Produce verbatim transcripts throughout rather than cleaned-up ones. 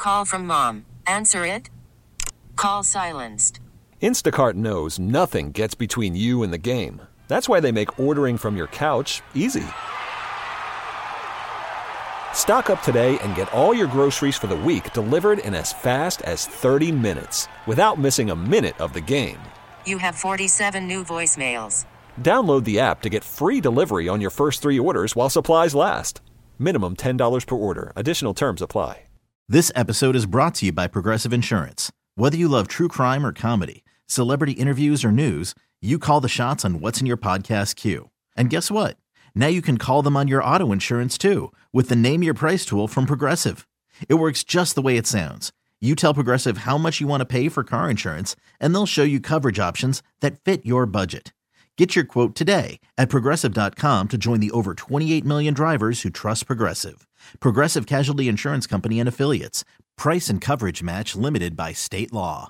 Call from mom. Answer it. Call silenced. Instacart knows nothing gets between you and the game. That's why they make ordering from your couch easy. Stock up today and get all your groceries for the week delivered in as fast as thirty minutes without missing a minute of the game. You have forty-seven new voicemails. Download the app to get free delivery on your first three orders while supplies last. Minimum ten dollars per order. Additional terms apply. This episode is brought to you by Progressive Insurance. Whether you love true crime or comedy, celebrity interviews or news, you call the shots on what's in your podcast queue. And guess what? Now you can call them on your auto insurance too with the Name Your Price tool from Progressive. It works just the way it sounds. You tell Progressive how much you want to pay for car insurance, and they'll show you coverage options that fit your budget. Get your quote today at Progressive dot com to join the over twenty-eight million drivers who trust Progressive. Progressive Casualty Insurance Company and Affiliates. Price and coverage match limited by state law.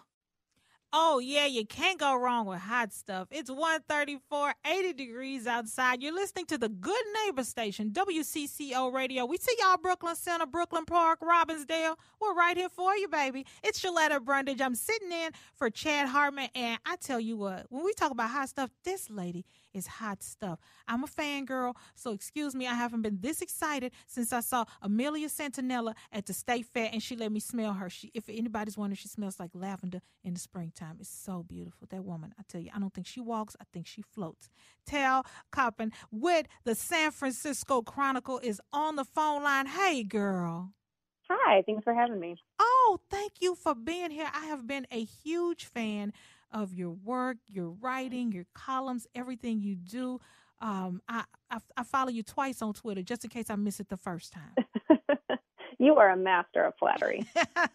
Oh, yeah, you can't go wrong with hot stuff. It's one thirty-four, eighty degrees outside. You're listening to the Good Neighbor Station, W C C O Radio. We see y'all, Brooklyn Center, Brooklyn Park, Robbinsdale. We're right here for you, baby. It's Shaletta Brundage. I'm sitting in for Chad Hartman, and I tell you what, when we talk about hot stuff, this lady is hot stuff. I'm a fangirl, so excuse me, I haven't been this excited since I saw Amelia Santinella at the State Fair, and she let me smell her. She, if anybody's wondering, she smells like lavender in the springtime. It's so beautiful. That woman, I tell you, I don't think she walks. I think she floats. Tal Coppin with the San Francisco Chronicle is on the phone line. Hey, girl. Hi, thanks for having me. Oh, thank you for being here. I have been a huge fan of your work, your writing, your columns, everything you do. Um, I, I I follow you twice on Twitter just in case I miss it the first time. You are a master of flattery.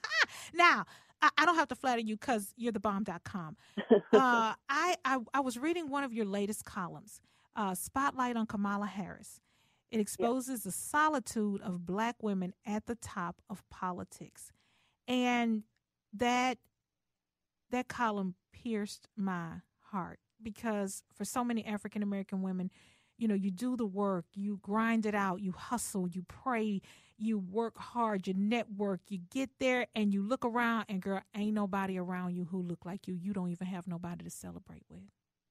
Now, I, I don't have to flatter you because you're the bomb dot com. Uh, I, I, I was reading one of your latest columns, uh, Spotlight on Kamala Harris. It exposes yep. the solitude of Black women at the top of politics. And that that column pierced my heart because for so many African American women, you know, you do the work, you grind it out, you hustle, you pray, you work hard, you network, you get there and you look around and girl, ain't nobody around you who look like you. You don't even have nobody to celebrate with.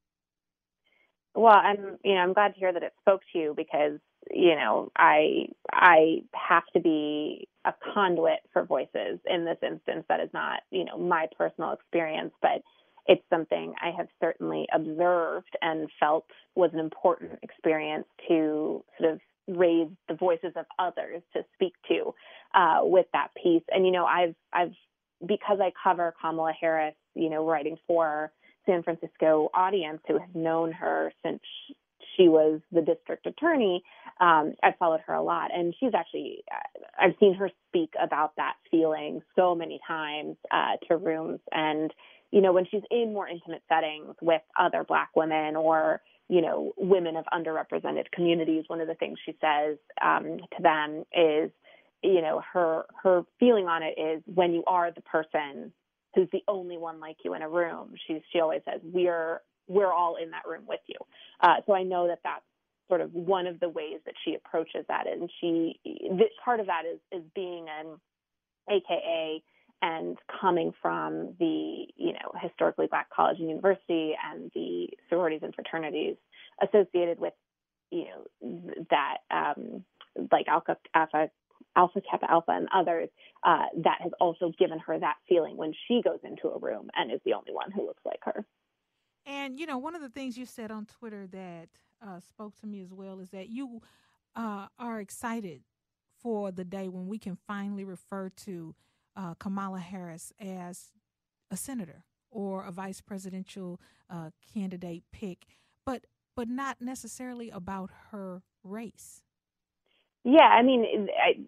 Well, I'm, you know, I'm glad to hear that it spoke to you because, you know, I, I have to be a conduit for voices in this instance. That is not, you know, my personal experience, but it's something I have certainly observed and felt was an important experience to sort of raise the voices of others to speak to uh, with that piece. And, you know, I've, I've, because I cover Kamala Harris, you know, writing for San Francisco audience who has known her since she was the district attorney, um, I've followed her a lot. And she's actually, I've seen her speak about that feeling so many times uh, to rooms. And, you know, when she's in more intimate settings with other Black women or, you know, women of underrepresented communities, one of the things she says um, to them is, you know, her her feeling on it is when you are the person who's the only one like you in a room, she she always says, we're we're all in that room with you. Uh, so I know that that's sort of one of the ways that she approaches that. And she, this, part of that is, is being an A K A and coming from the, you know, historically Black college and university and the sororities and fraternities associated with, you know, that, um, like Alpha, Alpha, Alpha Kappa Alpha and others, uh, that has also given her that feeling when she goes into a room and is the only one who looks like her. And, you know, one of the things you said on Twitter that uh, spoke to me as well is that you uh, are excited for the day when we can finally refer to uh, Kamala Harris as a senator or a vice presidential uh, candidate pick, but but not necessarily about her race. Yeah, I mean, I,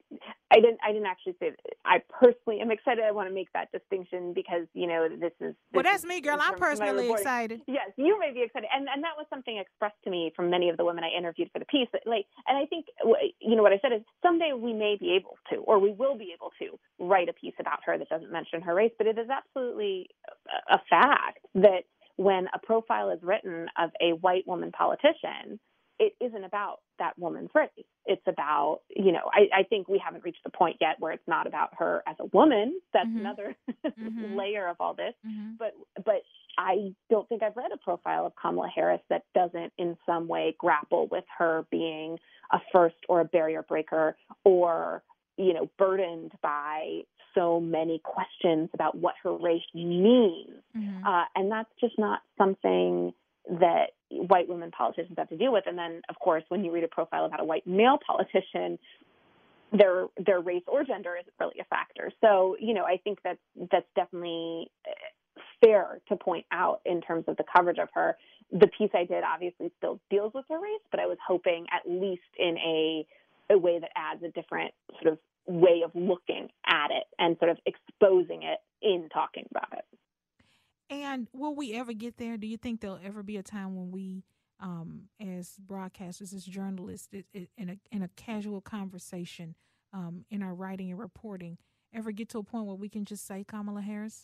I didn't. I didn't actually say that. I personally am excited. I want to make that distinction because you know this is. This well, that's is, me, girl. I'm personally excited. Yes, you may be excited, and and that was something expressed to me from many of the women I interviewed for the piece. That, like, and I think you know what I said is someday we may be able to, or we will be able to, write a piece about her that doesn't mention her race. But it is absolutely a, a fact that when a profile is written of a white woman politician, it isn't about that woman's race. It's about, you know, I, I think we haven't reached the point yet where it's not about her as a woman. That's mm-hmm. another mm-hmm. layer of all this. Mm-hmm. But but I don't think I've read a profile of Kamala Harris that doesn't in some way grapple with her being a first or a barrier breaker, or, you know, burdened by so many questions about what her race means. Mm-hmm. Uh, and that's just not something that white women politicians have to deal with. And then, of course, when you read a profile about a white male politician, their their race or gender isn't really a factor. So, you know, I think that's that's definitely fair to point out in terms of the coverage of her. The piece I did obviously still deals with her race, but I was hoping at least in a a way that adds a different sort of way of looking at it and sort of exposing it in talking about it. And will we ever get there? Do you think there'll ever be a time when we, um, as broadcasters, as journalists, it, it, in a in a casual conversation, um, in our writing and reporting, ever get to a point where we can just say Kamala Harris?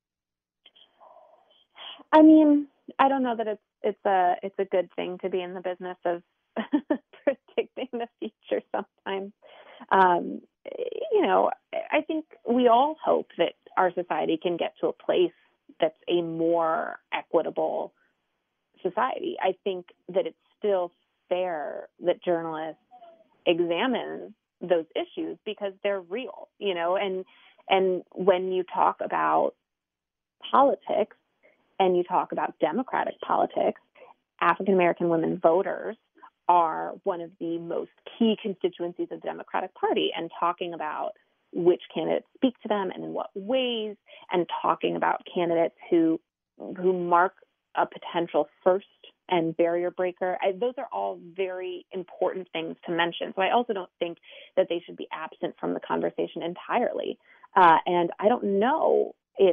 I mean, I don't know that it's it's a it's a good thing to be in the business of predicting the future sometimes. Um, you know, I think we all hope that our society can get to a place that's a more equitable society. I think that it's still fair that journalists examine those issues because they're real, you know, and and when you talk about politics and you talk about democratic politics, African American women voters are one of the most key constituencies of the Democratic Party, and talking about which candidates speak to them and in what ways, and talking about candidates who who mark a potential first and barrier breaker. I, those are all very important things to mention. So I also don't think that they should be absent from the conversation entirely. Uh, and I don't know if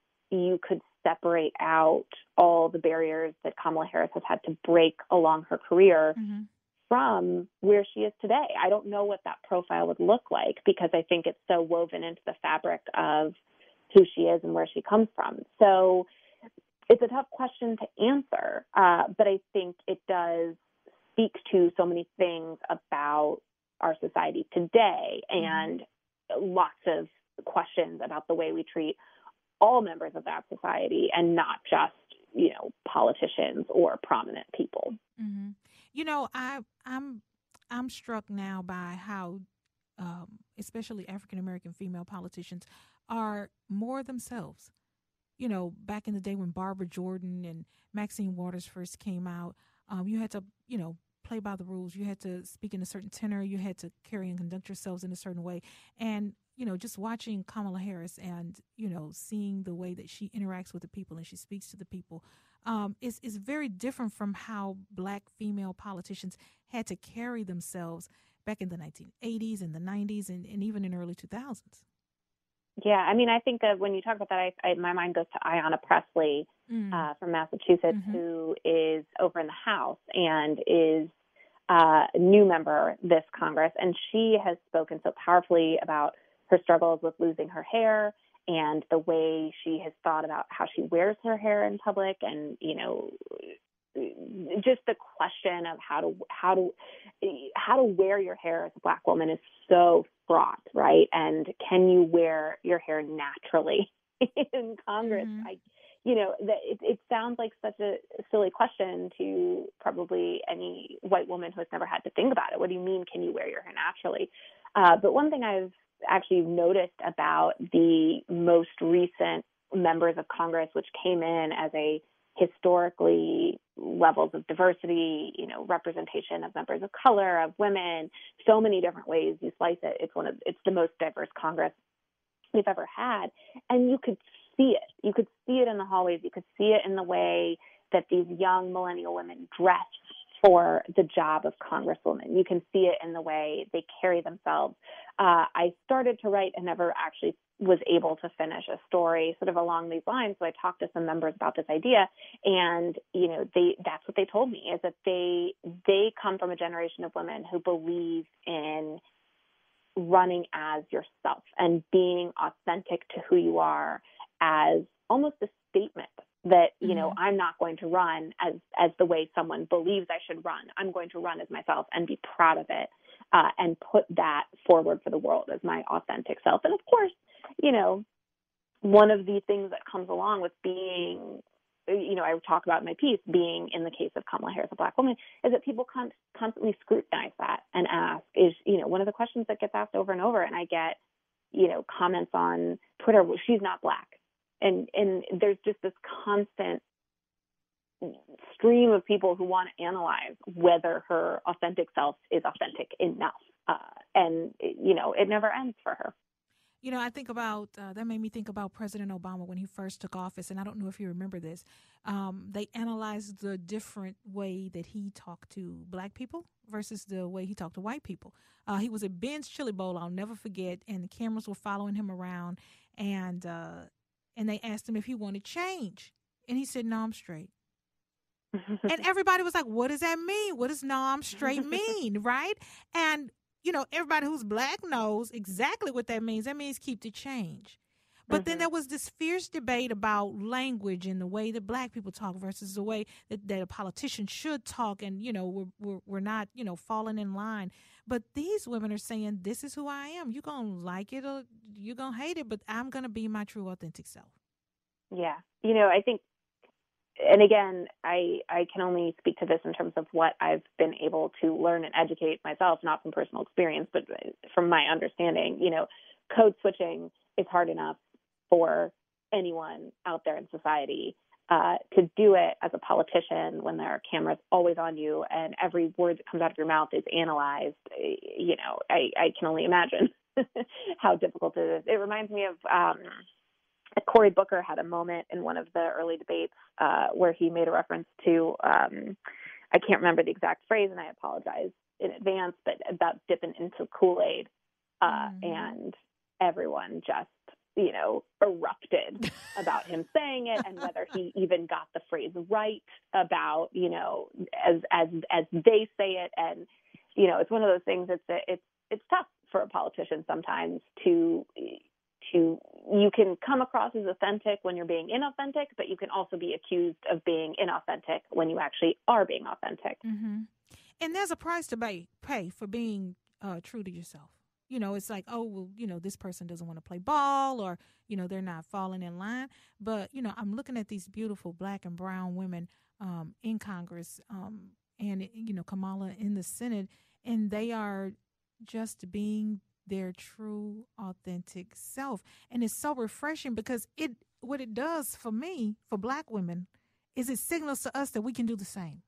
you could separate out all the barriers that Kamala Harris has had to break along her career mm-hmm. from where she is today. I don't know what that profile would look like because I think it's so woven into the fabric of who she is and where she comes from. So it's a tough question to answer, uh, but I think it does speak to so many things about our society today and mm-hmm. lots of questions about the way we treat all members of that society and not just, you know, politicians or prominent people. Mm-hmm. You know, I, I'm I'm struck now by how, um, especially African-American female politicians are more themselves. You know, back in the day when Barbara Jordan and Maxine Waters first came out, um, you had to, you know, play by the rules. You had to speak in a certain tenor. You had to carry and conduct yourselves in a certain way. And you know, just watching Kamala Harris and, you know, seeing the way that she interacts with the people and she speaks to the people um, is, is very different from how Black female politicians had to carry themselves back in the nineteen eighties and the nineties and, and even in early two thousands. Yeah, I mean, I think that when you talk about that, I, I, my mind goes to Ayanna Pressley mm. uh, from Massachusetts, mm-hmm. who is over in the House and is uh, a new member this Congress. And she has spoken so powerfully about her struggles with losing her hair and the way she has thought about how she wears her hair in public, and, you know, just the question of how to how to how to wear your hair as a Black woman is so fraught, right? And can you wear your hair naturally in Congress? Mm-hmm. I, you know, that it, it sounds like such a silly question to probably any white woman who has never had to think about it. What do you mean, can you wear your hair naturally? Uh, but one thing I've actually noticed about the most recent members of Congress, which came in as a historically levels of diversity, you know, representation of members of color, of women, so many different ways you slice it. It's one of, it's the most diverse Congress we've ever had. And you could see it. You could see it in the hallways. You could see it in the way that these young millennial women dress for the job of Congresswoman. You can see it in the way they carry themselves. Uh, I started to write and never actually was able to finish a story sort of along these lines. So I talked to some members about this idea, and, you know, they, that's what they told me, is that they, they come from a generation of women who believe in running as yourself and being authentic to who you are as almost a statement that, you know, mm-hmm. I'm not going to run as, as the way someone believes I should run. I'm going to run as myself and be proud of it. uh, and put that forward for the world as my authentic self. And of course, you know, one of the things that comes along with being, you know, I talk about in my piece, being in the case of Kamala Harris, a Black woman, is that people con- constantly scrutinize that and ask, is, you know, one of the questions that gets asked over and over. And I get, you know, comments on Twitter, well, she's not Black. And, and there's just this constant stream of people who want to analyze whether her authentic self is authentic enough. Uh, and, you know, it never ends for her. You know, I think about, uh, that made me think about President Obama when he first took office, and I don't know if you remember this. Um, they analyzed the different way that he talked to Black people versus the way he talked to white people. Uh, he was at Ben's Chili Bowl, I'll never forget, and the cameras were following him around, and uh, and they asked him if he wanted change. And he said, no, I'm straight. And everybody was like, what does that mean? What does no, I'm straight mean, right? And you know, everybody who's Black knows exactly what that means. That means keep the change. But mm-hmm. then there was this fierce debate about language and the way that Black people talk versus the way that, that a politician should talk. And, you know, we're, we're, we're not, you know, falling in line. But these women are saying, this is who I am. You're going to like it or you're going to hate it, but I'm going to be my true authentic self. Yeah. You know, I think, and again, I, I can only speak to this in terms of what I've been able to learn and educate myself, not from personal experience, but from my understanding. You know, code switching is hard enough for anyone out there in society. Uh, to do it as a politician when there are cameras always on you and every word that comes out of your mouth is analyzed, you know, I, I can only imagine how difficult it is. It reminds me of um, Cory Booker had a moment in one of the early debates uh, where he made a reference to, um, I can't remember the exact phrase and I apologize in advance, but about dipping into Kool-Aid uh, mm-hmm. and everyone just, you know, erupted about him saying it and whether he even got the phrase right about, you know, as as as they say it. And, you know, it's one of those things that's it's it's tough for a politician sometimes to to you can come across as authentic when you're being inauthentic, but you can also be accused of being inauthentic when you actually are being authentic. Mm-hmm. And there's a price to pay, pay for being uh, true to yourself. You know, it's like, oh, well, you know, this person doesn't want to play ball or, you know, they're not falling in line. But, you know, I'm looking at these beautiful Black and brown women um, in Congress um, and, you know, Kamala in the Senate, and they are just being their true, authentic self. And it's so refreshing because it what it does for me, for Black women, is it signals to us that we can do the same.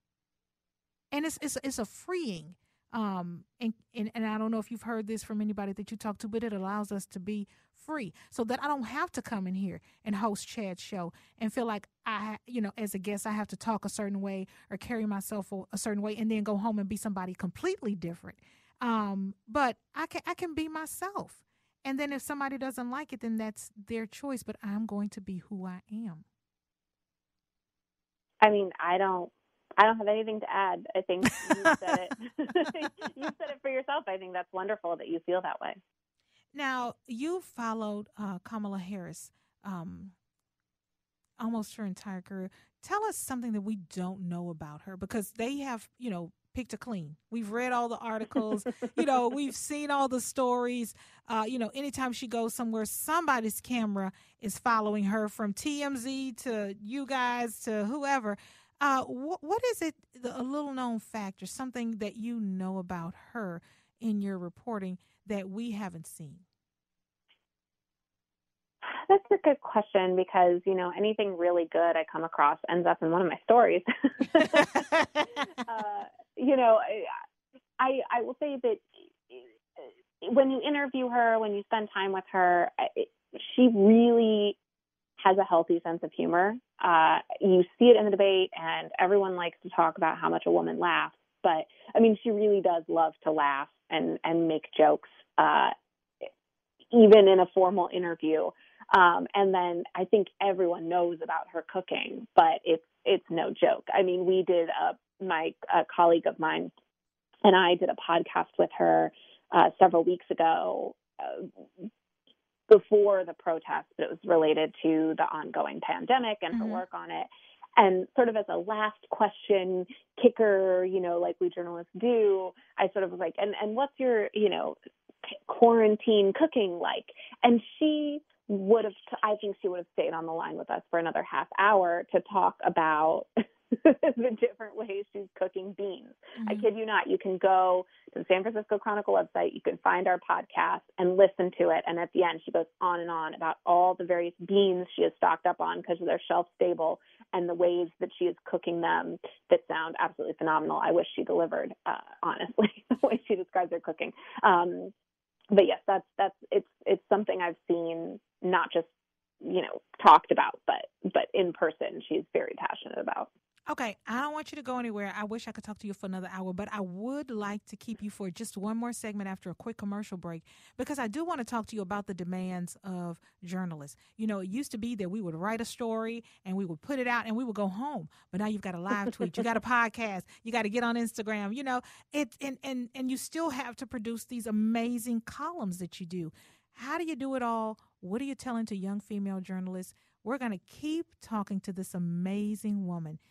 And it's it's it's a freeing. Um, and, and, and I don't know if you've heard this from anybody that you talk to, but it allows us to be free so that I don't have to come in here and host Chad's show and feel like I, you know, as a guest, I have to talk a certain way or carry myself a, a certain way and then go home and be somebody completely different. Um, but I can, I can be myself. And then if somebody doesn't like it, then that's their choice, but I'm going to be who I am. I mean, I don't, I don't have anything to add. I think you said it. You said it for yourself. I think that's wonderful that you feel that way. Now, you followed uh, Kamala Harris um, almost her entire career. Tell us something that we don't know about her, because they have, you know, picked a clean. We've read all the articles. you know, we've seen all the stories. Uh, you know, anytime she goes somewhere, somebody's camera is following her, from T M Z to you guys to whoever. Uh, wh- what is it, the, a little known fact or something that you know about her in your reporting that we haven't seen? That's a good question because, you know, anything really good I come across ends up in one of my stories. uh, you know, I, I will say that when you interview her, when you spend time with her, it, she really has a healthy sense of humor. Uh, you see it in the debate, and everyone likes to talk about how much a woman laughs. But, I mean, she really does love to laugh and, and make jokes, uh, even in a formal interview. Um, and then I think everyone knows about her cooking, but it's it's no joke. I mean, we did, a, my a colleague of mine and I did a podcast with her uh, several weeks ago, uh, before the protest, but it was related to the ongoing pandemic and her mm-hmm. work on it. And sort of as a last question kicker, you know, like we journalists do, I sort of was like, and, and what's your, you know, quarantine cooking like? And she would have, I think she would have stayed on the line with us for another half hour to talk about the different ways she's cooking beans. Mm-hmm. I kid you not. You can go to the San Francisco Chronicle website. You can find our podcast and listen to it. And at the end, she goes on and on about all the various beans she has stocked up on because they're shelf stable and the ways that she is cooking them that sound absolutely phenomenal. I wish she delivered, uh, honestly, the way she describes her cooking. Um, but yes, that's, that's, it's, it's something I've seen not just, you know, talked about, but, but in person, she's very passionate about. Okay, I don't want you to go anywhere. I wish I could talk to you for another hour, but I would like to keep you for just one more segment after a quick commercial break, because I do want to talk to you about the demands of journalists. You know, it used to be that we would write a story and we would put it out and we would go home. But now you've got a live tweet, you got a podcast, you got to get on Instagram, you know, it, and, and, and you still have to produce these amazing columns that you do. How do you do it all? What are you telling to young female journalists? We're going to keep talking to this amazing woman,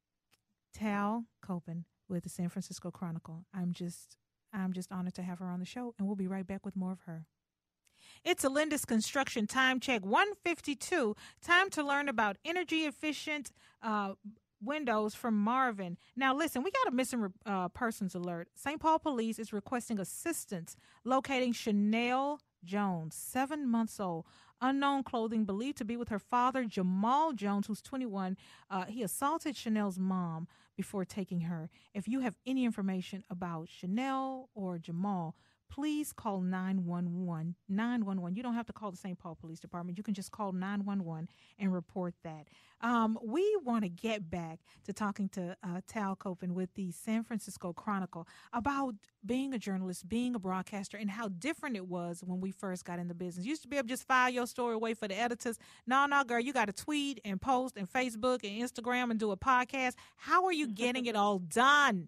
Tal Kopin with the San Francisco Chronicle. I'm just I'm just honored to have her on the show, and we'll be right back with more of her. It's Alindus Construction Time Check one fifty-two. Time to learn about energy efficient uh, windows from Marvin. Now, listen, we got a missing uh, persons alert. Saint Paul Police is requesting assistance locating Chanel Jones, seven months old. Unknown clothing, believed to be with her father, Jamal Jones, who's twenty-one. Uh, he assaulted Chanel's mom before taking her. If you have any information about Chanel or Jamal, please call nine one one. nine one one. You don't have to call the Saint Paul Police Department. You can just call nine one one and report that. Um, we want to get back to talking to uh, Tal Kopin with the San Francisco Chronicle about being a journalist, being a broadcaster, and how different it was when we first got in the business. You used to be able to just file your story, wait for the editors. No, no, girl, you got to tweet and post and Facebook and Instagram and do a podcast. How are you getting it all done?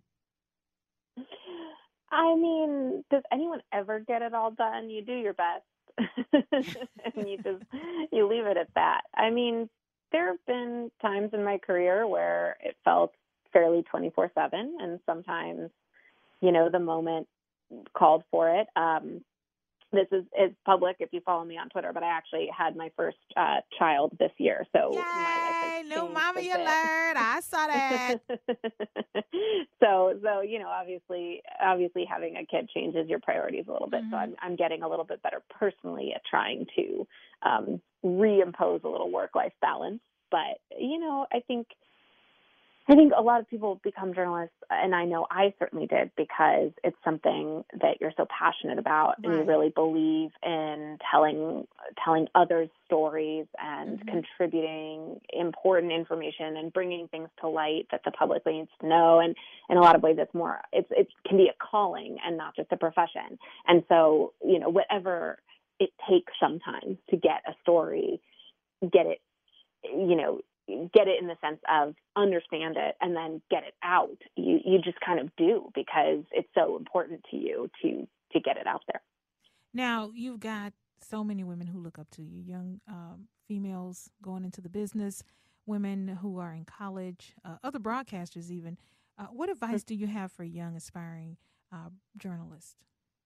I mean, does anyone ever get it all done? You do your best, and you just you leave it at that. I mean, there have been times in my career where it felt fairly twenty-four seven, and sometimes, you know, the moment called for it. Um, this is, is public if you follow me on Twitter, but I actually had my first uh, child this year, so Yay, my life has new changed mommy a bit. alert! I saw that. so, so you know, obviously, obviously, having a kid changes your priorities a little bit. Mm-hmm. So, I'm, I'm getting a little bit better personally at trying to um, reimpose a little work-life balance. But you know, I think. I think a lot of people become journalists, and I know I certainly did, because it's something that you're so passionate about, right. And you really believe in telling telling others stories and mm-hmm. contributing important information and bringing things to light that the public needs to know. And in a lot of ways, it's more it's it can be a calling and not just a profession. And so, you know, whatever it takes sometimes to get a story, get it, you know. get it in the sense of understand it and then get it out. You you just kind of do, because it's so important to you to to get it out there. Now, you've got so many women who look up to you, young um, females going into the business, women who are in college, uh, other broadcasters even. Uh, what advice do you have for young aspiring uh, journalists?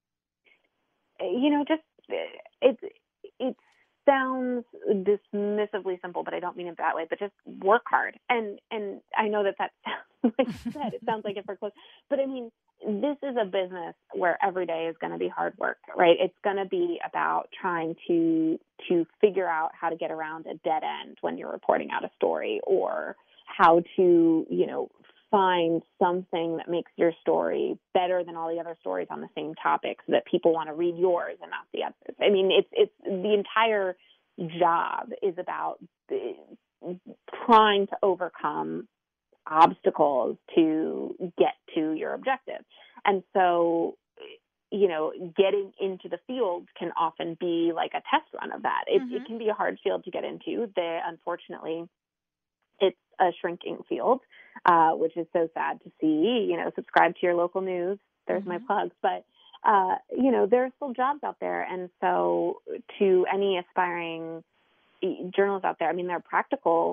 You know, just it's it's sounds dismissively simple, but I don't mean it that way, but just work hard. And and I know that that sounds like you said, it sounds like it for close, but I mean, this is a business where every day is going to be hard work, right? It's going to be about trying to to figure out how to get around a dead end when you're reporting out a story, or how to, you know, find something that makes your story better than all the other stories on the same topic, so that people want to read yours and not the others. I mean, it's it's the entire job is about trying to overcome obstacles to get to your objective. And so, you know, getting into the field can often be like a test run of that. It, mm-hmm. it can be a hard field to get into. The, unfortunately, it's a shrinking field, uh, which is so sad to see. You know, subscribe to your local news. There's mm-hmm. my plugs. But, uh, you know, there are still jobs out there. And so to any aspiring journalists out there, I mean, there are practical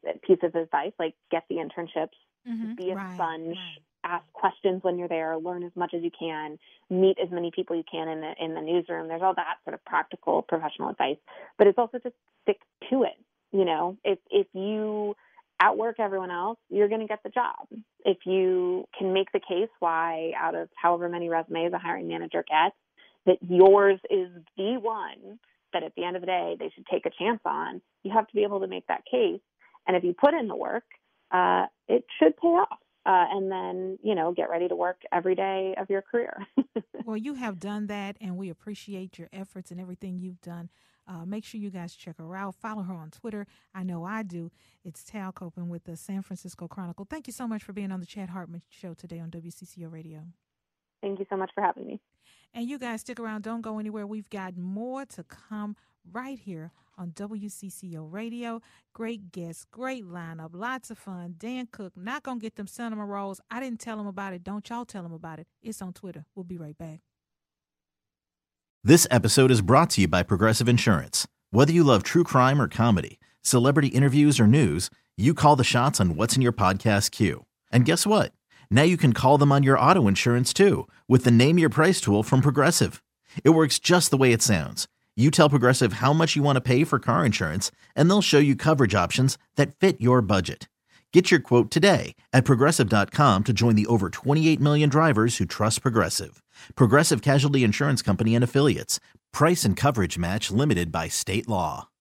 piece of advice, like get the internships, Mm-hmm. be a Right, sponge, right. ask questions when you're there, learn as much as you can, meet as many people you can in the in the newsroom. There's all that sort of practical professional advice, but it's also just stick to it. You know, if if you outwork everyone else, you're going to get the job. If you can make the case why out of however many resumes a hiring manager gets, that yours is the one that at the end of the day they should take a chance on, you have to be able to make that case. And if you put in the work, uh, it should pay off. Uh, and then, you know, get ready to work every day of your career. Well, you have done that, and we appreciate your efforts and everything you've done. Uh, make sure you guys check her out. Follow her on Twitter. I know I do. It's Tal Copeland with the San Francisco Chronicle. Thank you so much for being on the Chad Hartman Show today on W C C O Radio. Thank you so much for having me. And you guys stick around. Don't go anywhere. We've got more to come right here on W C C O Radio. Great guests, great lineup, lots of fun. Dan Cook, not going to get them cinnamon rolls. I didn't tell him about it. Don't y'all tell him about it. It's on Twitter. We'll be right back. This episode is brought to you by Progressive Insurance. Whether you love true crime or comedy, celebrity interviews or news, you call the shots on what's in your podcast queue. And guess what? Now you can call them on your auto insurance too with the Name Your Price tool from Progressive. It works just the way it sounds. You tell Progressive how much you want to pay for car insurance, and they'll show you coverage options that fit your budget. Get your quote today at Progressive dot com to join the over twenty-eight million drivers who trust Progressive. Progressive Casualty Insurance Company and Affiliates. Price and coverage match limited by state law.